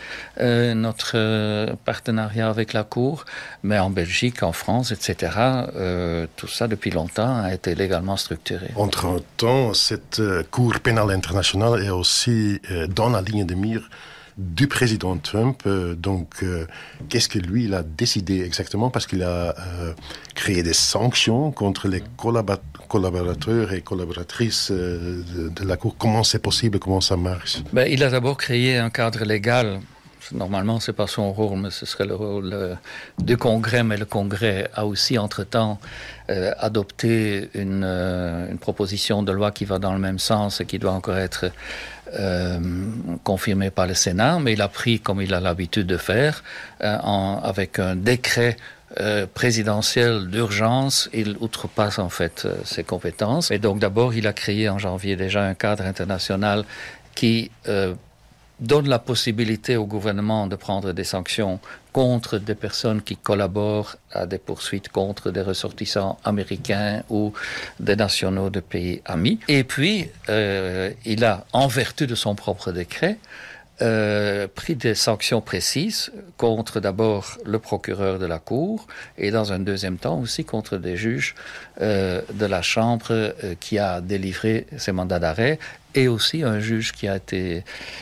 notre partenariat avec la Cour. Mais en Belgique, en France, etc., tout ça, depuis longtemps, a été légalement structuré. Entre-temps, cette Cour pénale internationale est aussi dans la ligne de mire du président Trump. Qu'est-ce que lui, il a décidé exactement? Parce qu'il a créé des sanctions contre les collaborateurs et collaboratrices de la Cour. Comment c'est possible? Comment ça marche? Il a d'abord créé un cadre légal. Normalement, ce n'est pas son rôle, mais ce serait le rôle du Congrès. Mais le Congrès a aussi, entre-temps, adopté une proposition de loi qui va dans le même sens et qui doit encore être confirmée par le Sénat. Mais il a pris, comme il a l'habitude de faire, avec un décret présidentiel d'urgence, il outrepasse en fait ses compétences. Et donc d'abord, il a créé en janvier déjà un cadre international qui donne la possibilité au gouvernement de prendre des sanctions contre des personnes qui collaborent à des poursuites contre des ressortissants américains ou des nationaux de pays amis. Et puis, il a, en vertu de son propre décret, pris des sanctions précises contre d'abord le procureur de la Cour et dans un deuxième temps aussi contre des juges de la Chambre qui a délivré ces mandats d'arrêt, et aussi un juge qui a été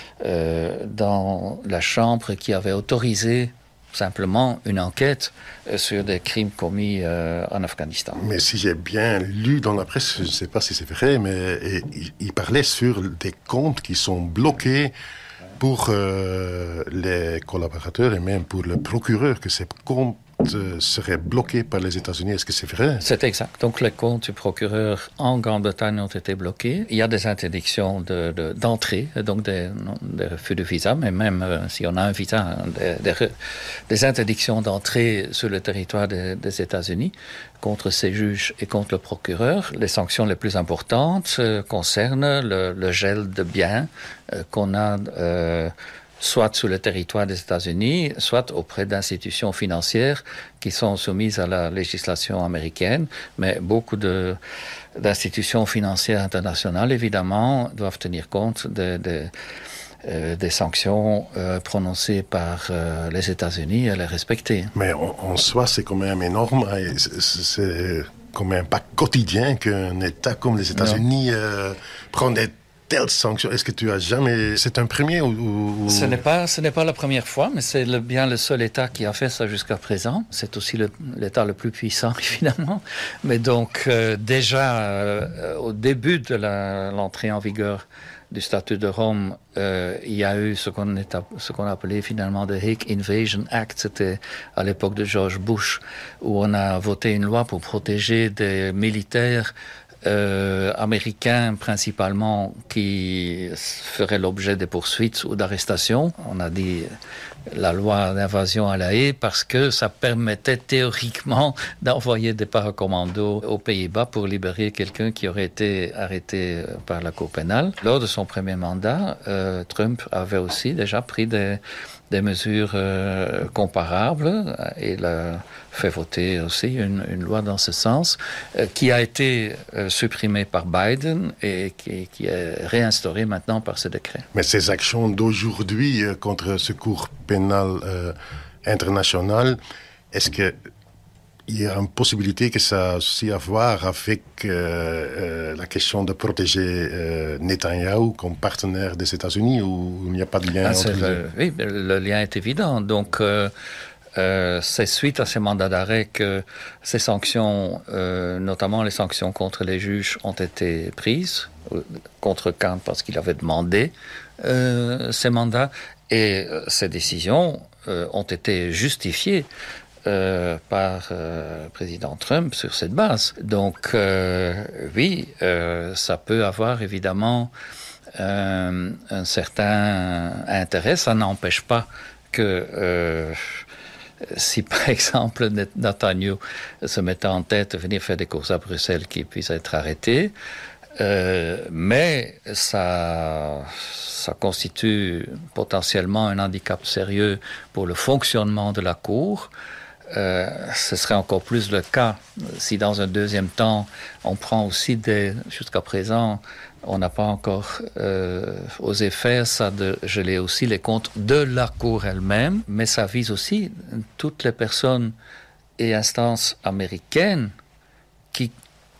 dans la Chambre qui avait autorisé simplement une enquête sur des crimes commis en Afghanistan. Mais si j'ai bien lu dans la presse, je ne sais pas si c'est vrai, mais il parlait sur des comptes qui sont bloqués pour les collaborateurs et même pour le procureur, que c'est seraient bloqués par les États-Unis. Est-ce que c'est vrai? C'est exact. Donc les comptes du procureur en Grande-Bretagne ont été bloqués. Il y a des interdictions d'entrée, donc des refus de visa, mais même si on a un visa, des interdictions d'entrée sur le territoire des États-Unis contre ces juges et contre le procureur. Les sanctions les plus importantes concernent le gel de biens qu'on a soit sur le territoire des États-Unis, soit auprès d'institutions financières qui sont soumises à la législation américaine. Mais beaucoup d'institutions financières internationales, évidemment, doivent tenir compte des sanctions prononcées par les États-Unis et les respecter. Mais en soi, c'est quand même énorme. C'est comme un pas quotidien qu'un État comme les États-Unis prend des telles sanctions. Est-ce que tu as jamais... C'est un premier ou... Ce n'est pas la première fois, mais c'est bien le seul État qui a fait ça jusqu'à présent. C'est aussi l'État le plus puissant, évidemment. Mais donc, déjà, au début de l'entrée en vigueur du statut de Rome, il y a eu ce qu'on appelait finalement the Hague Invasion Act. C'était à l'époque de George Bush, où on a voté une loi pour protéger des militaires américains principalement qui feraient l'objet de poursuites ou d'arrestations. On a dit la loi d'invasion à la haie parce que ça permettait théoriquement d'envoyer des paracommandos aux Pays-Bas pour libérer quelqu'un qui aurait été arrêté par la Cour pénale. Lors de son premier mandat, Trump avait aussi déjà pris des mesures comparables et il a fait voter aussi une loi dans ce sens qui a été supprimée par Biden et qui est réinstaurée maintenant par ce décret. Mais ces actions d'aujourd'hui contre ce cour pénal international, est-ce que il y a une possibilité que ça a aussi à voir avec la question de protéger Netanyahou comme partenaire des États-Unis ou il n'y a pas de lien entre les deux? Oui, le lien est évident. Donc, c'est suite à ces mandats d'arrêt que ces sanctions, notamment les sanctions contre les juges, ont été prises, contre Khan parce qu'il avait demandé ces mandats, et ces décisions ont été justifiées par président Trump sur cette base. Donc, oui, ça peut avoir évidemment un certain intérêt. Ça n'empêche pas que si, par exemple, Netanyahou se mettait en tête de venir faire des courses à Bruxelles, qu'il puisse être arrêté. Mais ça constitue potentiellement un handicap sérieux pour le fonctionnement de la Cour. Ce serait encore plus le cas si dans un deuxième temps on prend aussi jusqu'à présent on n'a pas encore osé faire ça de geler aussi les comptes de la Cour elle-même, mais ça vise aussi toutes les personnes et instances américaines qui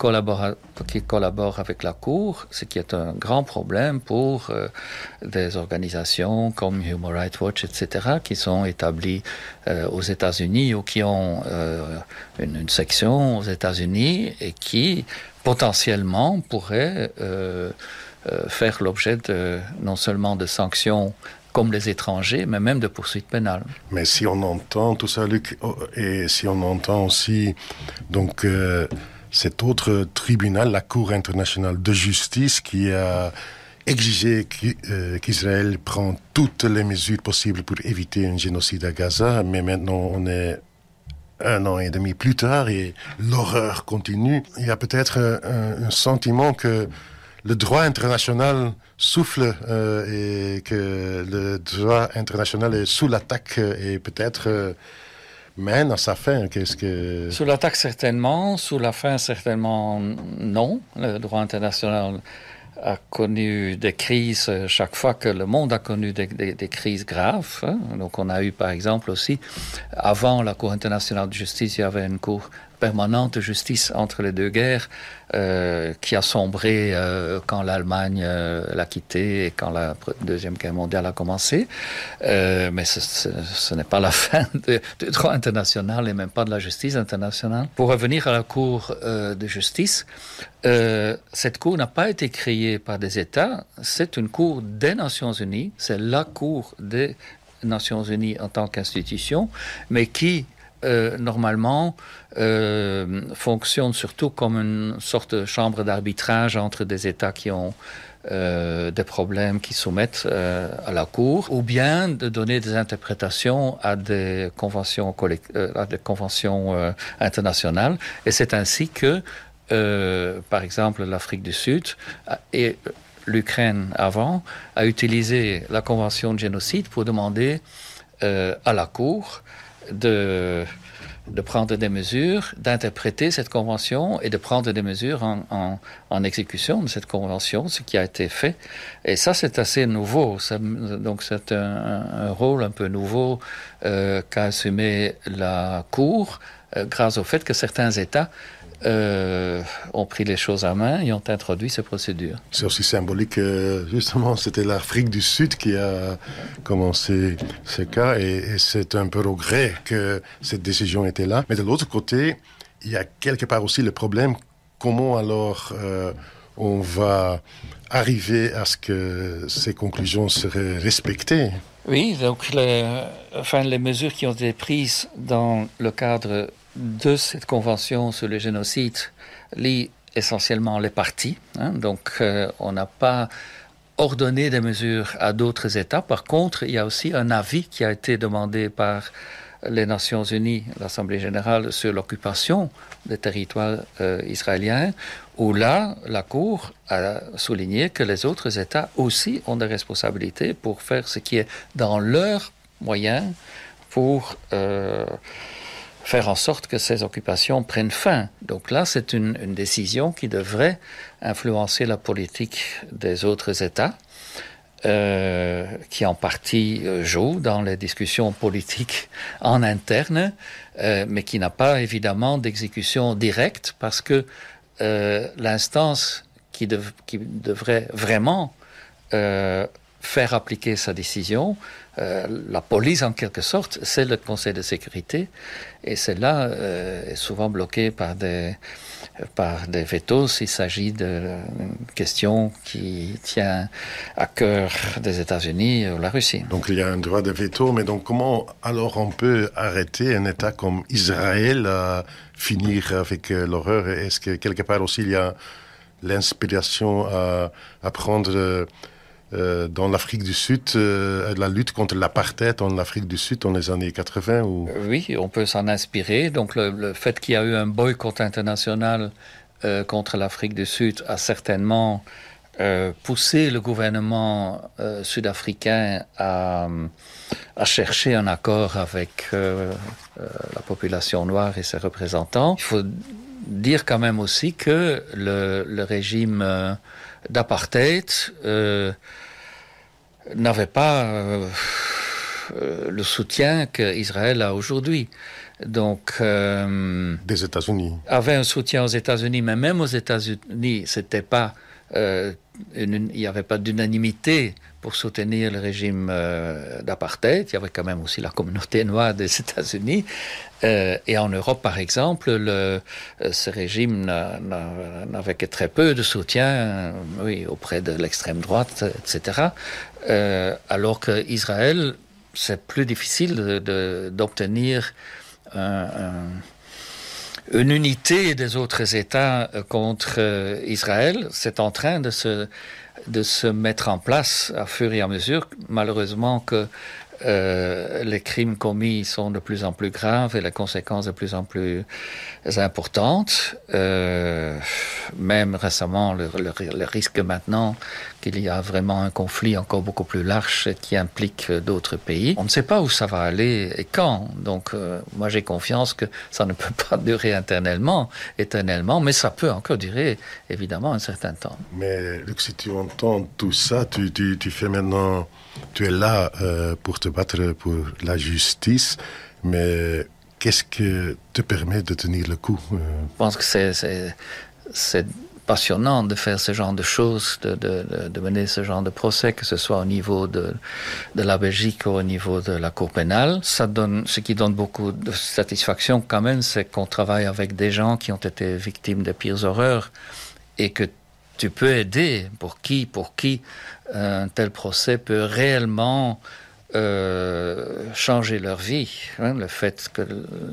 collaborent avec la Cour, ce qui est un grand problème pour des organisations comme Human Rights Watch, etc., qui sont établies aux États-Unis ou qui ont une section aux États-Unis et qui potentiellement pourraient faire l'objet non seulement de sanctions comme les étrangers, mais même de poursuites pénales. Mais si on entend tout ça, Luc, et si on entend aussi donc cet autre tribunal, la Cour internationale de justice, qui a exigé qu'Israël prenne toutes les mesures possibles pour éviter un génocide à Gaza, mais maintenant on est 1 an et demi plus tard et l'horreur continue. Il y a peut-être un sentiment que le droit international souffle et que le droit international est sous l'attaque et peut-être mène à sa fin. Sous l'attaque certainement, sous la fin certainement non. Le droit international a connu des crises chaque fois que le monde a connu des crises graves. Donc on a eu par exemple aussi, avant la Cour internationale de justice, il y avait une Cour permanente de justice entre les deux guerres qui a sombré quand l'Allemagne l'a quitté et quand la Deuxième Guerre mondiale a commencé. Mais ce n'est pas la fin du droit international et même pas de la justice internationale. Pour revenir à la Cour de justice, cette Cour n'a pas été créée par des États, c'est une Cour des Nations Unies, c'est la Cour des Nations Unies en tant qu'institution, mais qui normalement, fonctionne surtout comme une sorte de chambre d'arbitrage entre des États qui ont des problèmes qui soumettent à la Cour, ou bien de donner des interprétations à des conventions, internationales. Et c'est ainsi que, par exemple, l'Afrique du Sud et l'Ukraine avant a utilisé la Convention de génocide pour demander à la Cour de prendre des mesures, d'interpréter cette convention et de prendre des mesures en exécution de cette convention, ce qui a été fait. Et ça, c'est assez nouveau. Donc, c'est un rôle un peu nouveau qu'a assumé la Cour grâce au fait que certains États ont pris les choses en main et ont introduit ces procédures. C'est aussi symbolique que, justement, c'était l'Afrique du Sud qui a commencé ce cas et c'est un peu regret que cette décision était là. Mais de l'autre côté, il y a quelque part aussi le problème, comment alors on va arriver à ce que ces conclusions seraient respectées? Oui, donc les mesures qui ont été prises dans le cadre de cette convention sur le génocide lient essentiellement les parties. Donc, on n'a pas ordonné des mesures à d'autres États. Par contre, il y a aussi un avis qui a été demandé par les Nations Unies, l'Assemblée générale, sur l'occupation des territoires israéliens, où là, la Cour a souligné que les autres États aussi ont des responsabilités pour faire ce qui est dans leurs moyens pour faire en sorte que ces occupations prennent fin. Donc là, c'est une décision qui devrait influencer la politique des autres États, qui en partie jouent dans les discussions politiques en interne, mais qui n'a pas évidemment d'exécution directe, parce que l'instance qui devrait vraiment faire appliquer sa décision, la police en quelque sorte, c'est le Conseil de sécurité, et celle-là est souvent bloquée par des vétos s'il s'agit d'une question qui tient à cœur des États-Unis ou la Russie. Donc il y a un droit de veto, mais donc comment alors on peut arrêter un État comme Israël à finir avec l'horreur? Est-ce que quelque part aussi il y a l'inspiration à prendre dans l'Afrique du Sud, la lutte contre l'apartheid en Afrique du Sud dans les années 80 ou... Oui, on peut s'en inspirer. Donc le fait qu'il y a eu un boycott international contre l'Afrique du Sud a certainement poussé le gouvernement sud-africain à chercher un accord avec la population noire et ses représentants. Il faut dire quand même aussi que le régime d'apartheid n'avait pas le soutien qu'Israël a aujourd'hui. Donc, des États-Unis. Avait un soutien aux États-Unis, mais même aux États-Unis, c'était pas il n'y avait pas d'unanimité pour soutenir le régime d'apartheid. Il y avait quand même aussi la communauté noire des États-Unis. Et en Europe, par exemple, ce régime n'avait que très peu de soutien auprès de l'extrême droite, etc. Alors qu'Israël, c'est plus difficile d'obtenir une unité des autres États contre Israël. C'est en train de se mettre en place à fur et à mesure, malheureusement que les crimes commis sont de plus en plus graves et les conséquences de plus en plus importantes. Même récemment, le risque maintenant qu'il y a vraiment un conflit encore beaucoup plus large qui implique d'autres pays. On ne sait pas où ça va aller et quand. Donc, moi, j'ai confiance que ça ne peut pas durer éternellement, mais ça peut encore durer, évidemment, un certain temps. Mais Luc, si tu entends tout ça, tu fais maintenant... Tu es là pour te battre pour la justice, mais qu'est-ce que te permet de tenir le coup? Je pense que c'est passionnant de faire ce genre de choses, de mener ce genre de procès, que ce soit au niveau de la Belgique ou au niveau de la Cour pénale. Ce qui donne beaucoup de satisfaction quand même, c'est qu'on travaille avec des gens qui ont été victimes des pires horreurs et que tu peux aider pour qui un tel procès peut réellement changer leur vie. Le fait que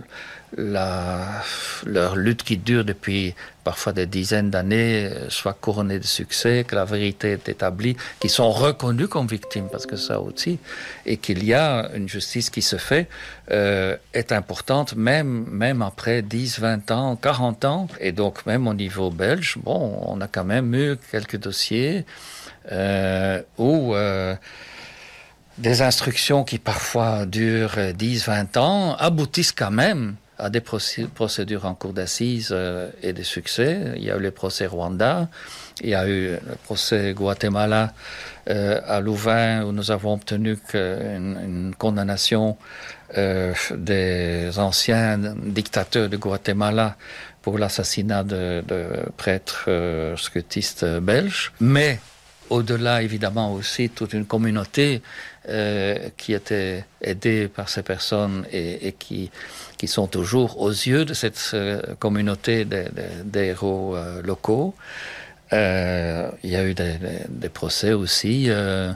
leur lutte qui dure depuis parfois des dizaines d'années soit couronnée de succès, que la vérité est établie, qu'ils sont reconnus comme victimes, parce que ça aussi, et qu'il y a une justice qui se fait, est importante, même après 10, 20 ans, 40 ans. Et donc même au niveau belge, on a quand même eu quelques dossiers où des instructions qui parfois durent 10, 20 ans aboutissent quand même à des procédures en cour d'assises et des succès. Il y a eu le procès Rwanda, il y a eu le procès Guatemala à Louvain, où nous avons obtenu une condamnation des anciens dictateurs de Guatemala pour l'assassinat de prêtres scutistes belges. Mais au-delà, évidemment, aussi toute une communauté qui était aidée par ces personnes et qui sont toujours aux yeux de cette communauté des héros locaux. Il y a eu des procès aussi,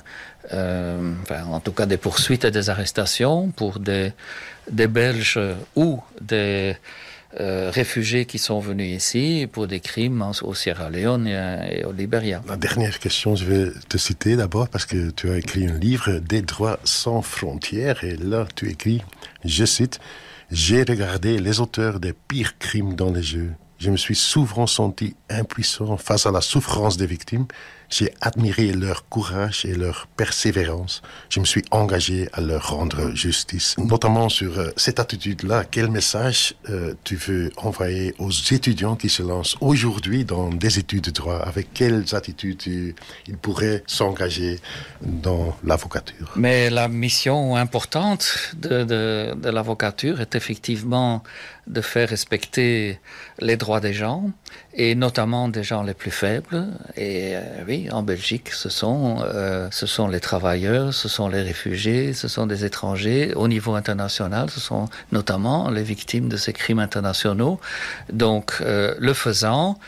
en tout cas des poursuites et des arrestations pour des Belges ou des réfugiés qui sont venus ici pour des crimes au Sierra Leone et au Libéria. La dernière question, je vais te citer d'abord parce que tu as écrit un livre, Des droits sans frontières, et là tu écris, je cite, « J'ai regardé les auteurs des pires crimes dans les yeux. Je me suis souvent senti impuissant face à la souffrance des victimes. J'ai admiré leur courage et leur persévérance. Je me suis engagé à leur rendre justice. » Notamment sur cette attitude-là, quel message tu veux envoyer aux étudiants qui se lancent aujourd'hui dans des études de droit? Avec quelles attitudes ils pourraient s'engager dans l'avocature? Mais la mission importante de l'avocature est effectivement de faire respecter les droits des gens, et notamment des gens les plus faibles. Et oui, en Belgique, ce sont les travailleurs, ce sont les réfugiés, ce sont des étrangers. Au niveau international, ce sont notamment les victimes de ces crimes internationaux. Donc, le faisant,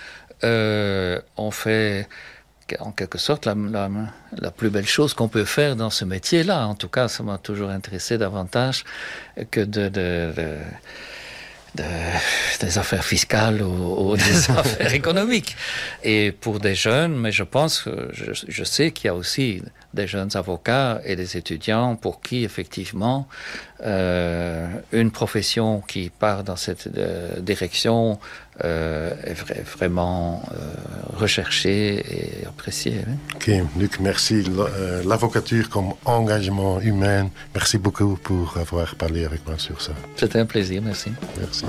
on fait en quelque sorte la plus belle chose qu'on peut faire dans ce métier-là. En tout cas, ça m'a toujours intéressé davantage que des affaires fiscales ou des affaires économiques. Et pour des jeunes, mais je pense, je sais qu'il y a aussi des jeunes avocats et des étudiants pour qui, effectivement, une profession qui part dans cette direction est vraiment recherchée et appréciée. Hein. Ok, Luc, merci. L'avocature comme engagement humain, merci beaucoup pour avoir parlé avec moi sur ça. C'était un plaisir, merci. Merci.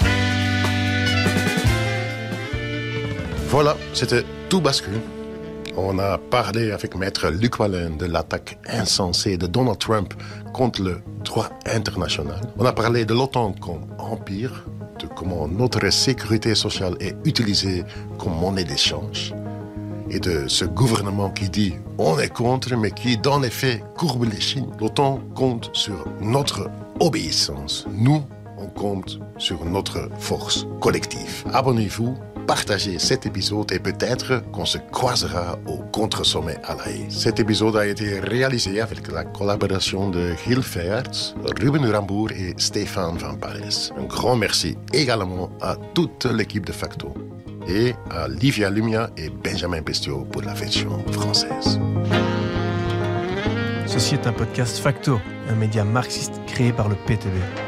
Voilà, c'était Tout bascule. On a parlé avec maître Luc Wallin de l'attaque insensée de Donald Trump contre le droit international. On a parlé de l'OTAN comme empire, de comment notre sécurité sociale est utilisée comme monnaie d'échange, et de ce gouvernement qui dit « on est contre », mais qui, dans les faits, courbe les chines. L'OTAN compte sur notre obéissance. Nous, on compte sur notre force collective. Abonnez-vous, partagez cet épisode et peut-être qu'on se croisera au contre-sommet à La Haye. Cet épisode a été réalisé avec la collaboration de Gilles Feerts, Ruben Rambour et Stéphane Van Parijs. Un grand merci également à toute l'équipe de Facto et à Livia Lumia et Benjamin Bestiaux pour la version française. Ceci est un podcast Facto, un média marxiste créé par le PTB.